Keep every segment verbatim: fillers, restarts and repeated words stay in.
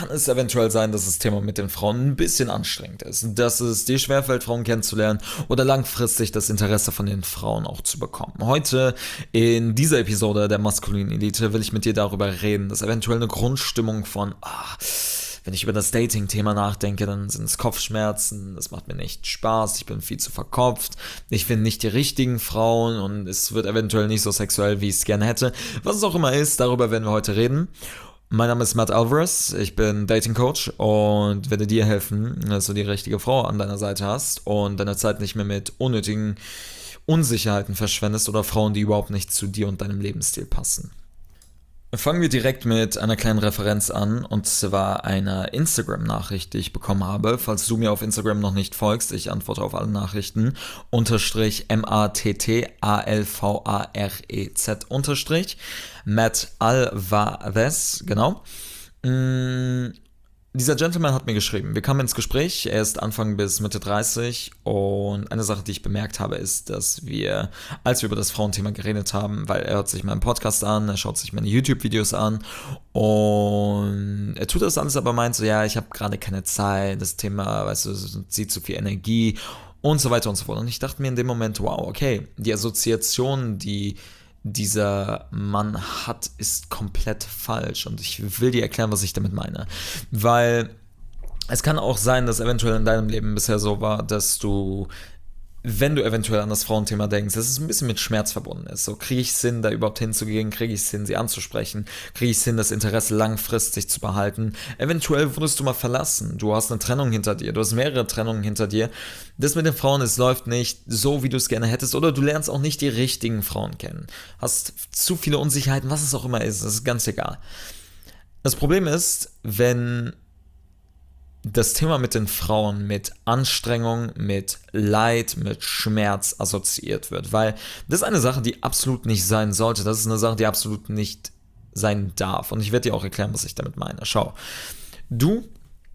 kann es eventuell sein, dass das Thema mit den Frauen ein bisschen anstrengend ist, dass es dir schwerfällt, Frauen kennenzulernen oder langfristig das Interesse von den Frauen auch zu bekommen. Heute in dieser Episode der maskulinen Elite will ich mit dir darüber reden, dass eventuell eine Grundstimmung von, ah, wenn ich über das Dating-Thema nachdenke, dann sind es Kopfschmerzen, das macht mir nicht Spaß, ich bin viel zu verkopft, ich finde nicht die richtigen Frauen und es wird eventuell nicht so sexuell, wie ich es gerne hätte. Was es auch immer ist, darüber werden wir heute reden. Mein Name ist Matt Alvarez, ich bin Dating-Coach und werde dir helfen, dass du die richtige Frau an deiner Seite hast und deine Zeit nicht mehr mit unnötigen Unsicherheiten verschwendest oder Frauen, die überhaupt nicht zu dir und deinem Lebensstil passen. Fangen wir direkt mit einer kleinen Referenz an, und zwar einer Instagram-Nachricht, die ich bekommen habe. Falls du mir auf Instagram noch nicht folgst, ich antworte auf alle Nachrichten, unterstrich M A T T A L V A R E Z unterstrich, Matt Alvarez, genau. Mm, Dieser Gentleman hat mir geschrieben, wir kamen ins Gespräch, er ist Anfang bis Mitte dreißig und eine Sache, die ich bemerkt habe, ist, dass wir, als wir über das Frauenthema geredet haben, weil er hört sich meinen Podcast an, er schaut sich meine YouTube-Videos an und er tut das alles, aber meint so, ja, ich habe gerade keine Zeit, das Thema, weißt du, zieht zu viel Energie und so weiter und so fort. Und ich dachte mir in dem Moment, wow, okay, die Assoziation, die dieser Mann hat, ist komplett falsch und ich will dir erklären, was ich damit meine, weil es kann auch sein, dass eventuell in deinem Leben bisher so war, dass du, wenn du eventuell an das Frauenthema denkst, dass es ein bisschen mit Schmerz verbunden ist. So, kriege ich es hin, da überhaupt hinzugehen? Kriege ich es hin, sie anzusprechen? Kriege ich es hin, das Interesse langfristig zu behalten? Eventuell wurdest du mal verlassen. Du hast eine Trennung hinter dir. Du hast mehrere Trennungen hinter dir. Das mit den Frauen, es läuft nicht so, wie du es gerne hättest. Oder du lernst auch nicht die richtigen Frauen kennen. Hast zu viele Unsicherheiten, was es auch immer ist. Das ist ganz egal. Das Problem ist, wenn das Thema mit den Frauen mit Anstrengung, mit Leid, mit Schmerz assoziiert wird, weil das ist eine Sache, die absolut nicht sein sollte, das ist eine Sache, die absolut nicht sein darf und ich werde dir auch erklären, was ich damit meine. Schau, du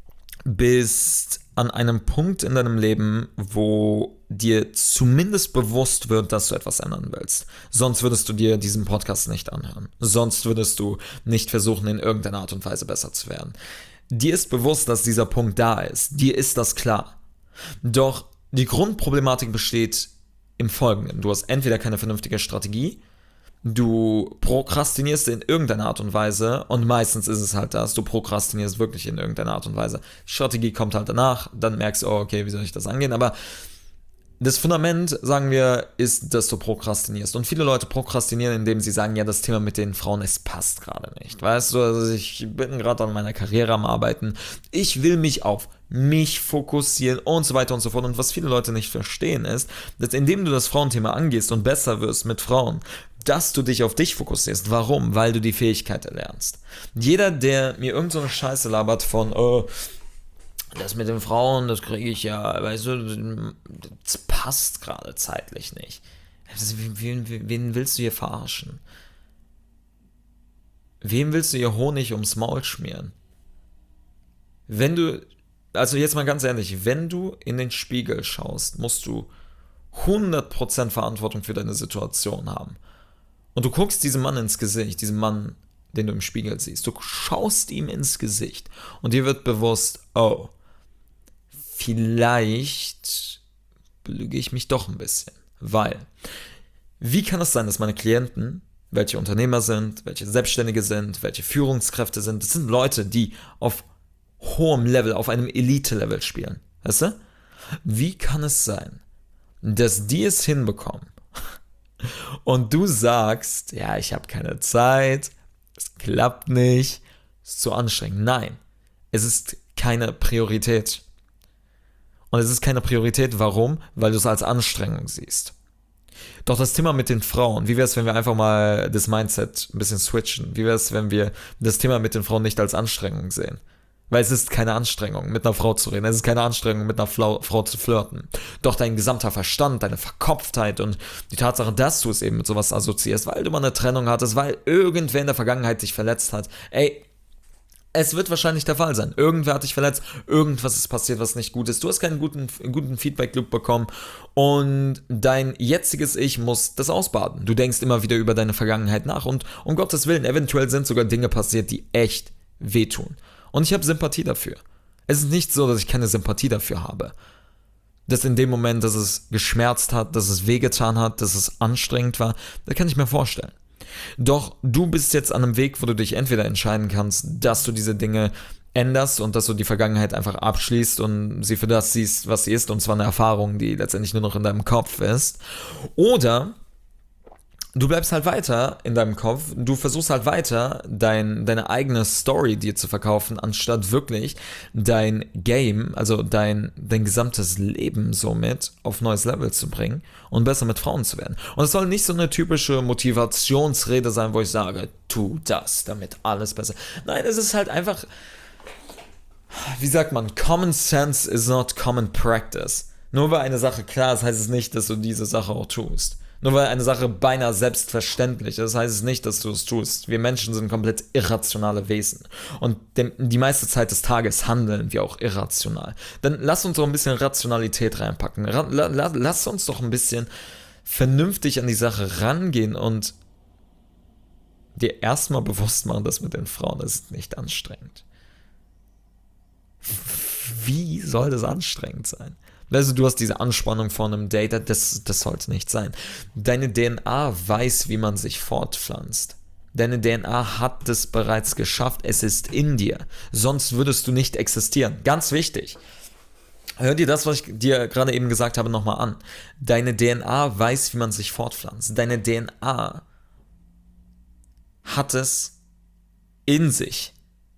bist an einem Punkt in deinem Leben, wo dir zumindest bewusst wird, dass du etwas ändern willst. Sonst würdest du dir diesen Podcast nicht anhören. Sonst würdest du nicht versuchen, in irgendeiner Art und Weise besser zu werden. Dir ist bewusst, dass dieser Punkt da ist. Dir ist das klar. Doch die Grundproblematik besteht im Folgenden. Du hast entweder keine vernünftige Strategie, du prokrastinierst in irgendeiner Art und Weise und meistens ist es halt das, du prokrastinierst wirklich in irgendeiner Art und Weise. Die Strategie kommt halt danach, dann merkst du, oh, okay, wie soll ich das angehen, aber das Fundament, sagen wir, ist, dass du prokrastinierst. Und viele Leute prokrastinieren, indem sie sagen, ja, das Thema mit den Frauen, es passt gerade nicht. Weißt du, also ich bin gerade an meiner Karriere am Arbeiten. Ich will mich auf mich fokussieren und so weiter und so fort. Und was viele Leute nicht verstehen ist, dass indem du das Frauenthema angehst und besser wirst mit Frauen, dass du dich auf dich fokussierst. Warum? Weil du die Fähigkeit erlernst. Jeder, der mir irgend so eine Scheiße labert von, oh, das mit den Frauen, das kriege ich ja, weißt du, das passt gerade zeitlich nicht. Wen, wen, wen willst du hier verarschen? Wem willst du hier Honig ums Maul schmieren? Wenn du, also jetzt mal ganz ehrlich, wenn du in den Spiegel schaust, musst du hundert Prozent Verantwortung für deine Situation haben. Und du guckst diesem Mann ins Gesicht, diesem Mann, den du im Spiegel siehst. Du schaust ihm ins Gesicht und dir wird bewusst, oh, vielleicht belüge ich mich doch ein bisschen. Weil, wie kann es sein, dass meine Klienten, welche Unternehmer sind, welche Selbstständige sind, welche Führungskräfte sind, das sind Leute, die auf hohem Level, auf einem Elite-Level spielen. Weißt du? Wie kann es sein, dass die es hinbekommen und du sagst, ja, ich habe keine Zeit, es klappt nicht, es ist zu anstrengend. Nein, es ist keine Priorität. Und es ist keine Priorität, warum? Weil du es als Anstrengung siehst. Doch das Thema mit den Frauen, wie wäre es, wenn wir einfach mal das Mindset ein bisschen switchen? Wie wäre es, wenn wir das Thema mit den Frauen nicht als Anstrengung sehen? Weil es ist keine Anstrengung, mit einer Frau zu reden. Es ist keine Anstrengung, mit einer Flau- Frau zu flirten. Doch dein gesamter Verstand, deine Verkopftheit und die Tatsache, dass du es eben mit sowas assoziierst, weil du mal eine Trennung hattest, weil irgendwer in der Vergangenheit dich verletzt hat. Ey, es wird wahrscheinlich der Fall sein. Irgendwer hat dich verletzt, irgendwas ist passiert, was nicht gut ist. Du hast keinen guten, guten Feedback-Loop bekommen und dein jetziges Ich muss das ausbaden. Du denkst immer wieder über deine Vergangenheit nach und um Gottes Willen, eventuell sind sogar Dinge passiert, die echt wehtun. Und ich habe Sympathie dafür. Es ist nicht so, dass ich keine Sympathie dafür habe. Dass in dem Moment, dass es geschmerzt hat, dass es wehgetan hat, dass es anstrengend war, das kann ich mir vorstellen. Doch du bist jetzt an einem Weg, wo du dich entweder entscheiden kannst, dass du diese Dinge änderst und dass du die Vergangenheit einfach abschließt und sie für das siehst, was sie ist, und zwar eine Erfahrung, die letztendlich nur noch in deinem Kopf ist. Oder du bleibst halt weiter in deinem Kopf, du versuchst halt weiter, dein, deine eigene Story dir zu verkaufen, anstatt wirklich dein Game, also dein, dein gesamtes Leben somit auf neues Level zu bringen und besser mit Frauen zu werden. Und es soll nicht so eine typische Motivationsrede sein, wo ich sage, tu das, damit alles besser. Nein, es ist halt einfach, wie sagt man, Common Sense is not common practice. Nur weil eine Sache klar ist, heißt es nicht, dass du diese Sache auch tust. Nur weil eine Sache beinahe selbstverständlich ist, heißt es nicht, dass du es tust. Wir Menschen sind komplett irrationale Wesen. Und dem, die meiste Zeit des Tages handeln wir auch irrational. Dann lass uns doch ein bisschen Rationalität reinpacken. Ra- la- la- lass uns doch ein bisschen vernünftig an die Sache rangehen und dir erstmal bewusst machen, dass mit den Frauen das ist nicht anstrengend. Wie soll das anstrengend sein? Also du hast diese Anspannung vor einem Date, das, das sollte nicht sein. Deine D N A weiß, wie man sich fortpflanzt. Deine D N A hat es bereits geschafft, es ist in dir. Sonst würdest du nicht existieren. Ganz wichtig. Hör dir das, was ich dir gerade eben gesagt habe, nochmal an. Deine D N A weiß, wie man sich fortpflanzt. Deine D N A hat es in sich.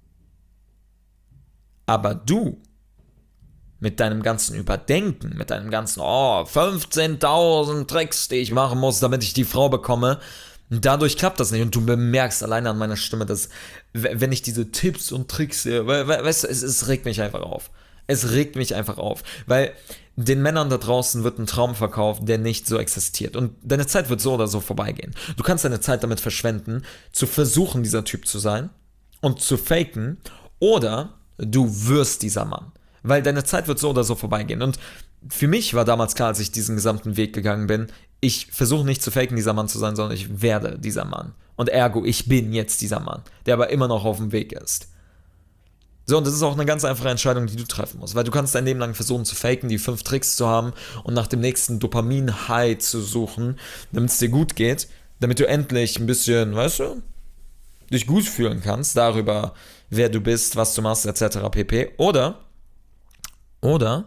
Aber du, mit deinem ganzen Überdenken, mit deinem ganzen, oh, fünfzehntausend Tricks, die ich machen muss, damit ich die Frau bekomme, dadurch klappt das nicht. Und du bemerkst alleine an meiner Stimme, dass, wenn ich diese Tipps und Tricks sehe, weißt du, es, es regt mich einfach auf. Es regt mich einfach auf, weil den Männern da draußen wird ein Traum verkauft, der nicht so existiert. Und deine Zeit wird so oder so vorbeigehen. Du kannst deine Zeit damit verschwenden, zu versuchen, dieser Typ zu sein und zu faken, oder du wirst dieser Mann. Weil deine Zeit wird so oder so vorbeigehen. Und für mich war damals klar, als ich diesen gesamten Weg gegangen bin, ich versuche nicht zu faken, dieser Mann zu sein, sondern ich werde dieser Mann. Und ergo, ich bin jetzt dieser Mann, der aber immer noch auf dem Weg ist. So, und das ist auch eine ganz einfache Entscheidung, die du treffen musst. Weil du kannst dein Leben lang versuchen zu faken, die fünf Tricks zu haben und nach dem nächsten Dopamin-High zu suchen, damit es dir gut geht, damit du endlich ein bisschen, weißt du, dich gut fühlen kannst darüber, wer du bist, was du machst, et cetera pp. Oder Oder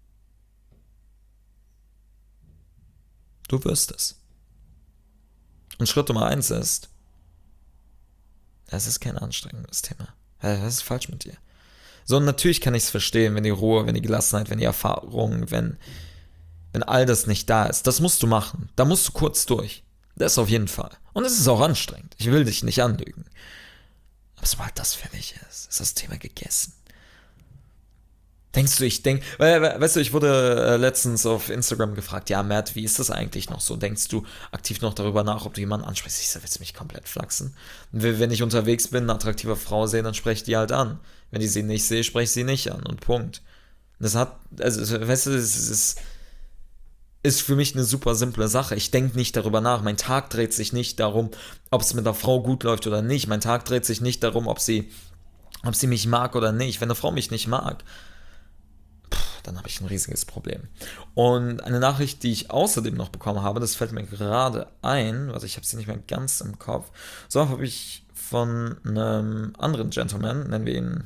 du wirst es. Und Schritt Nummer eins ist, es ist kein anstrengendes Thema. Was ist falsch mit dir? So, und natürlich kann ich es verstehen, wenn die Ruhe, wenn die Gelassenheit, wenn die Erfahrung, wenn, wenn all das nicht da ist. Das musst du machen. Da musst du kurz durch. Das auf jeden Fall. Und es ist auch anstrengend. Ich will dich nicht anlügen. Aber sobald das fertig ist, ist das Thema gegessen. Denkst du, ich denk, weißt du, ich wurde äh, letztens auf Instagram gefragt, ja, Matt, wie ist das eigentlich noch so? Denkst du aktiv noch darüber nach, ob du jemanden ansprichst? Ich sag, willst du mich komplett flachsen? Wenn ich unterwegs bin, eine attraktive Frau sehe, dann spreche ich die halt an. Wenn ich sie nicht sehe, spreche ich sie nicht an und Punkt. Das hat, also, weißt du, es ist, ist für mich eine super simple Sache. Ich denke nicht darüber nach. Mein Tag dreht sich nicht darum, ob es mit einer Frau gut läuft oder nicht. Mein Tag dreht sich nicht darum, ob sie, ob sie mich mag oder nicht. Wenn eine Frau mich nicht mag, dann habe ich ein riesiges Problem. Und eine Nachricht, die ich außerdem noch bekommen habe, das fällt mir gerade ein, also ich habe sie nicht mehr ganz im Kopf, so habe ich von einem anderen Gentleman, nennen wir ihn,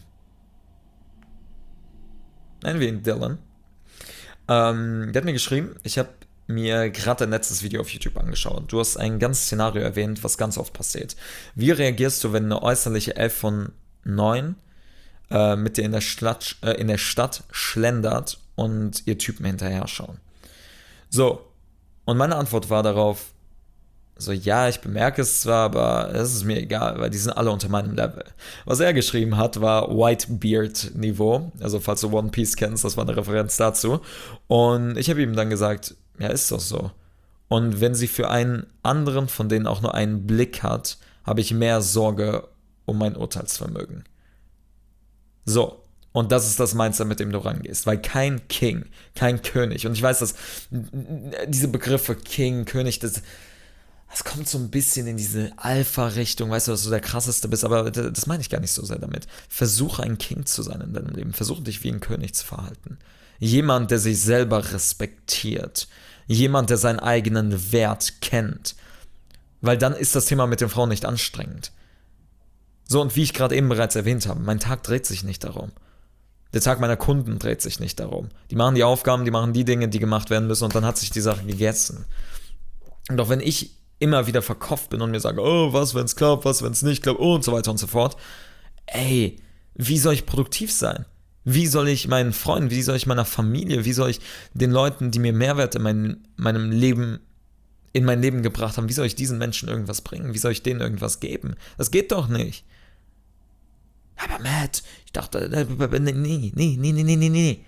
nennen wir ihn Dylan, ähm, der hat mir geschrieben, ich habe mir gerade ein letztes Video auf YouTube angeschaut. Du hast ein ganzes Szenario erwähnt, was ganz oft passiert. Wie reagierst du, wenn eine äußerliche elf von neun mit dir in der Stadt, äh, in der Stadt schlendert und ihr Typen hinterher schauen? So, und meine Antwort war darauf, so, ja, ich bemerke es zwar, aber es ist mir egal, weil die sind alle unter meinem Level. Was er geschrieben hat, war Whitebeard-Niveau, also falls du One Piece kennst, das war eine Referenz dazu. Und ich habe ihm dann gesagt, ja, ist doch so. Und wenn sie für einen anderen von denen auch nur einen Blick hat, habe ich mehr Sorge um mein Urteilsvermögen. So, und das ist das Mindset, mit dem du rangehst, weil kein King, kein König, und ich weiß, dass diese Begriffe King, König, das, es kommt so ein bisschen in diese Alpha-Richtung, weißt du, dass du der Krasseste bist, aber das meine ich gar nicht so sehr damit. Versuche ein King zu sein in deinem Leben. Versuche dich wie ein König zu verhalten. Jemand, der sich selber respektiert. Jemand, der seinen eigenen Wert kennt. Weil dann ist das Thema mit den Frauen nicht anstrengend. So, und wie ich gerade eben bereits erwähnt habe, mein Tag dreht sich nicht darum. Der Tag meiner Kunden dreht sich nicht darum. Die machen die Aufgaben, die machen die Dinge, die gemacht werden müssen und dann hat sich die Sache gegessen. Und auch wenn ich immer wieder verkopft bin und mir sage, oh, was, wenn es klappt, was, wenn es nicht klappt, oh, und so weiter und so fort. Ey, wie soll ich produktiv sein? Wie soll ich meinen Freunden, wie soll ich meiner Familie, wie soll ich den Leuten, die mir Mehrwert in mein, meinem Leben, in mein Leben gebracht haben, wie soll ich diesen Menschen irgendwas bringen? Wie soll ich denen irgendwas geben? Das geht doch nicht. Aber Matt, ich dachte, nee, nee, nee, nee, nee, nee, nee.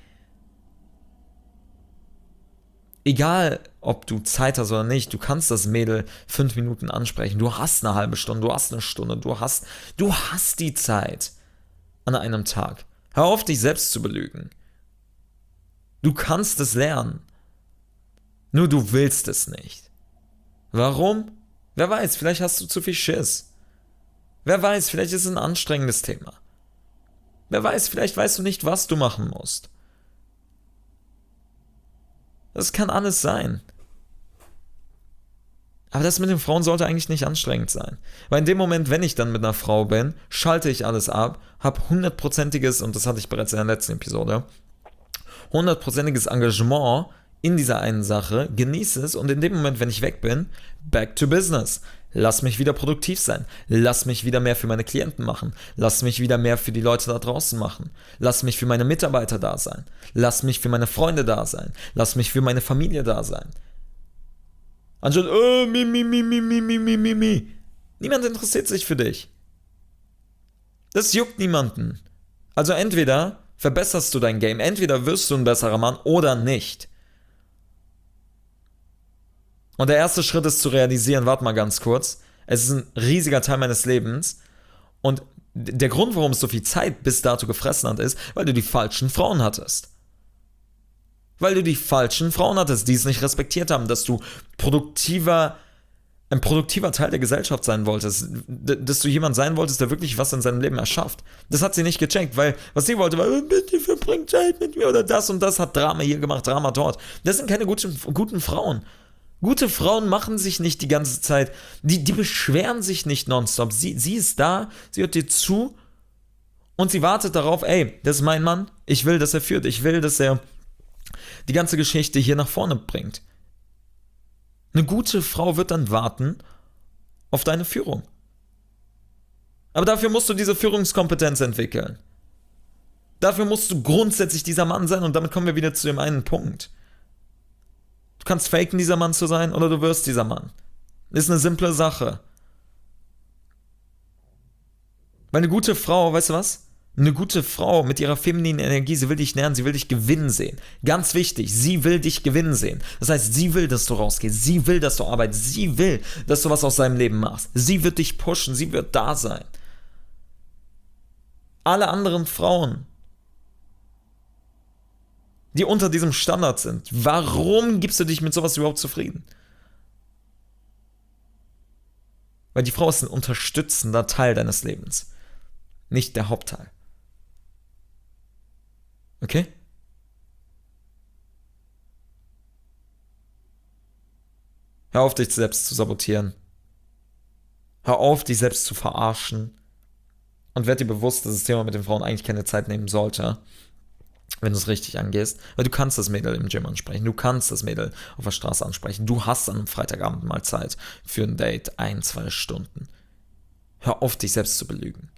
Egal, ob du Zeit hast oder nicht, du kannst das Mädel fünf Minuten ansprechen. Du hast eine halbe Stunde, du hast eine Stunde, du hast, du hast die Zeit an einem Tag. Hör auf, dich selbst zu belügen. Du kannst es lernen. Nur du willst es nicht. Warum? Wer weiß, vielleicht hast du zu viel Schiss. Wer weiß, vielleicht ist es ein anstrengendes Thema. Wer weiß, vielleicht weißt du nicht, was du machen musst. Das kann alles sein. Aber das mit den Frauen sollte eigentlich nicht anstrengend sein. Weil in dem Moment, wenn ich dann mit einer Frau bin, schalte ich alles ab, habe hundertprozentiges, und das hatte ich bereits in der letzten Episode, hundertprozentiges Engagement in dieser einen Sache, genieße es und in dem Moment, wenn ich weg bin, back to business. Lass mich wieder produktiv sein. Lass mich wieder mehr für meine Klienten machen. Lass mich wieder mehr für die Leute da draußen machen. Lass mich für meine Mitarbeiter da sein. Lass mich für meine Freunde da sein. Lass mich für meine Familie da sein. Anstatt, oh, mi, mi, mi, mi, mi, mi, mi, mi, mi. Niemand interessiert sich für dich. Das juckt niemanden. Also entweder verbesserst du dein Game, entweder wirst du ein besserer Mann oder nicht. Und der erste Schritt ist zu realisieren, warte mal ganz kurz, es ist ein riesiger Teil meines Lebens und der Grund, warum es so viel Zeit bis dato gefressen hat, ist, weil du die falschen Frauen hattest. Weil du die falschen Frauen hattest, die es nicht respektiert haben, dass du produktiver, ein produktiver Teil der Gesellschaft sein wolltest, dass du jemand sein wolltest, der wirklich was in seinem Leben erschafft. Das hat sie nicht gecheckt, weil was sie wollte war, bitte verbring Zeit mit mir oder das und das, hat Drama hier gemacht, Drama dort. Das sind keine guten, guten Frauen. Gute Frauen machen sich nicht die ganze Zeit, die, die beschweren sich nicht nonstop. Sie, sie ist da, sie hört dir zu und sie wartet darauf, ey, das ist mein Mann, ich will, dass er führt, ich will, dass er die ganze Geschichte hier nach vorne bringt. Eine gute Frau wird dann warten auf deine Führung. Aber dafür musst du diese Führungskompetenz entwickeln. Dafür musst du grundsätzlich dieser Mann sein und damit kommen wir wieder zu dem einen Punkt. Du kannst faken, dieser Mann zu sein, oder du wirst dieser Mann. Ist eine simple Sache. Weil eine gute Frau, weißt du was? Eine gute Frau mit ihrer femininen Energie, sie will dich nähern, sie will dich gewinnen sehen. Ganz wichtig, sie will dich gewinnen sehen. Das heißt, sie will, dass du rausgehst, sie will, dass du arbeitest, sie will, dass du was aus deinem Leben machst. Sie wird dich pushen, sie wird da sein. Alle anderen Frauen, die unter diesem Standard sind, warum gibst du dich mit sowas überhaupt zufrieden? Weil die Frau ist ein unterstützender Teil deines Lebens, nicht der Hauptteil. Okay? Hör auf, dich selbst zu sabotieren. Hör auf, dich selbst zu verarschen. Und werd dir bewusst, dass das Thema mit den Frauen eigentlich keine Zeit nehmen sollte, wenn du es richtig angehst. Weil du kannst das Mädel im Gym ansprechen. Du kannst das Mädel auf der Straße ansprechen. Du hast an einem Freitagabend mal Zeit für ein Date. Ein, zwei Stunden. Hör auf, dich selbst zu belügen.